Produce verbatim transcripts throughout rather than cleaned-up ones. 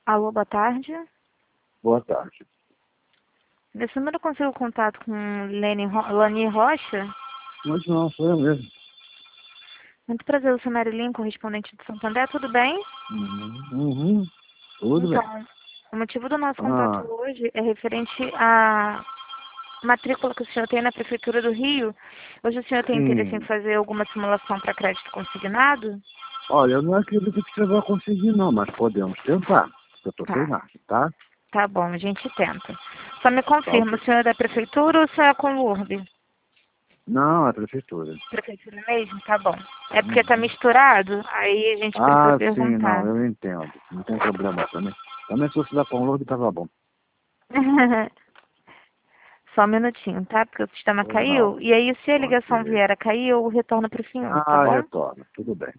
Alô, boa tarde. Boa tarde. Nesse número eu consigo contato com Lene Ro Lani Rocha? Mas não, sou eu mesmo. Muito prazer, eu sou Marilyn, correspondente de Santander, tudo bem? Uhum, uhum. Tudo bem. Então, o motivo do nosso contato Ah, hoje é referente à matrícula que o senhor tem na Prefeitura do Rio. Hoje o senhor tem interesse em sim. fazer alguma simulação para crédito consignado? Olha, eu não acredito que você vai conseguir não, mas podemos tentar. Eu estou sem Tá, nada, tá? tá bom, a gente tenta. Só me Tá confirma, ok. o senhor é da Prefeitura ou o senhor é com o Lourdes? Não, é prefeitura. Prefeitura mesmo? Tá bom. É porque tá Uhum. misturado, aí a gente precisa Ah, sim, não, perguntar. eu entendo. Não tem problema também. Também se você dá com o logo, tava bom. Só um minutinho, tá? Porque o sistema Pois não. caiu. E aí, se a ligação Ok. vier a cair, eu retorno para o senhor, tá Ah, bom? retorna. Tudo bem.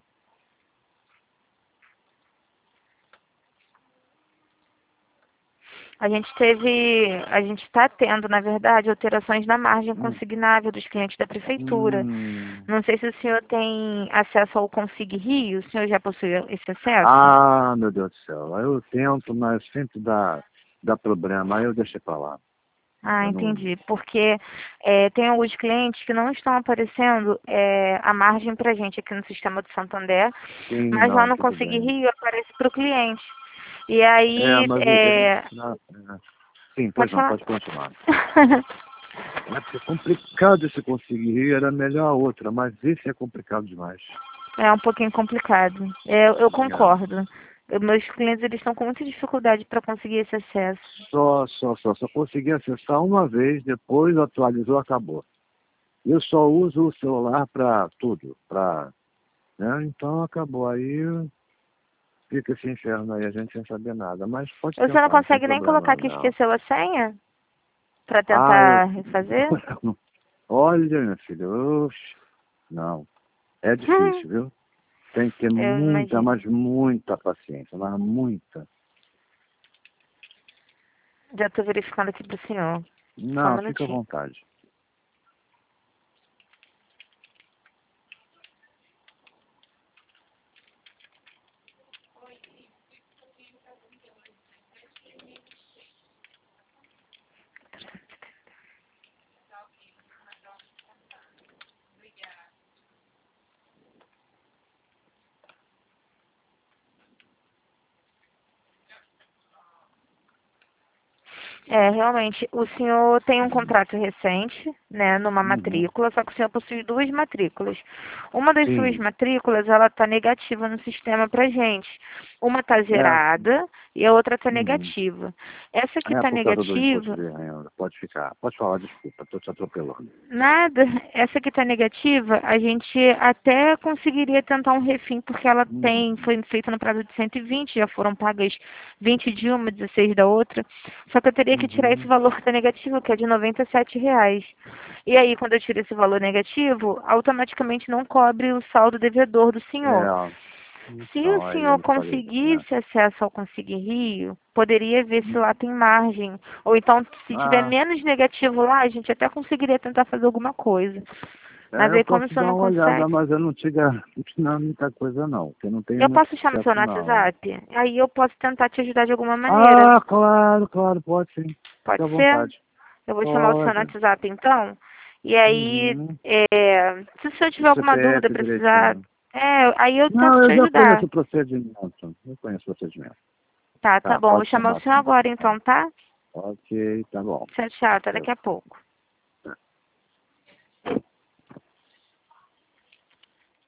A gente teve, a gente está tendo, na verdade, alterações na margem Hum. consignável dos clientes da prefeitura. Hum. Não sei se o senhor tem acesso ao Consig Rio, o senhor já possui esse acesso? Ah, meu Deus do céu. Aí eu tento, mas sempre dá, dá problema. Aí eu deixei pra lá. Ah, Eu não. entendi. Porque é, tem alguns clientes que não estão aparecendo é, a margem para a gente aqui no sistema do Santander, Sim, mas lá não, no tudo Consig bem. Rio aparece para o cliente. E É, aí, mas é, é, é... não, é. Sim, pois pode não, falar. pode continuar. É porque é complicado esse conseguir, era melhor a outra, mas esse é complicado demais. É um pouquinho complicado. Eu, eu É. concordo. Eu- meus clientes eles estão com muita dificuldade para conseguir esse acesso. Só, só, só, só consegui acessar uma vez, depois atualizou, acabou. Eu só uso o celular para tudo, para, né? Então acabou. Aí fica esse inferno aí, a gente sem saber nada. Mas pode Você não tentar, não tem consegue nem colocar problema que não. esqueceu a senha para Ah, eu. tentar refazer? Olha, minha filha, oxe, não. É difícil, viu? Tem que ter Eu muita, imagino. mas muita paciência, mas muita. Já estou verificando aqui para o senhor. Só um Não, fica à minutinho. vontade. É, realmente, o senhor tem um Uhum. contrato recente, né, numa Uhum. matrícula, só que o senhor possui duas matrículas. Uma das suas Sim. matrículas, ela está negativa no sistema pra gente. Uma está É. zerada e a outra está Uhum. negativa. Essa que É está por causa do imposto negativa, de renda. Pode ficar. Pode falar, desculpa, estou te atropelando. nada, essa que está negativa, a gente até conseguiria tentar um refim, porque ela tem, Uhum. foi feita no prazo de cento e vinte, já foram pagas vinte de uma, dezesseis da outra. Só que eu teria que tirar esse Uhum. valor que está negativo, que é de noventa e sete reais. E aí, quando eu tiro esse valor negativo, automaticamente não cobre o saldo devedor do senhor. É. Se o Então, aí senhor eu falei. É. conseguisse acesso ao Consig Rio, poderia ver se lá tem margem. Ou então, se tiver Ah, menos negativo lá, a gente até conseguiria tentar fazer alguma coisa. Mas é, eu aí, como o posso senhor dar não uma olhada, consegue, mas eu não te garanto não, muita coisa não, porque eu não tenho eu muito posso chamar o senhor sucesso no não. WhatsApp? Aí eu posso tentar te ajudar de alguma maneira. Ah, claro, claro, pode sim. Fica Pode à ser? vontade. Eu vou chamar o senhor no Pode. WhatsApp, então. E aí, Uhum. é, se o senhor O tiver alguma dúvida, C P F precisar... direitinho. É, aí eu tento Não, te eu já conheço ajudar. o procedimento. Eu conheço o procedimento. Tá, tá Tá, bom. Vou pode chamar o chamar senhor sim. agora, Tá. então, tá? Ok, tá bom. Tchau, tchau. Até daqui a pouco.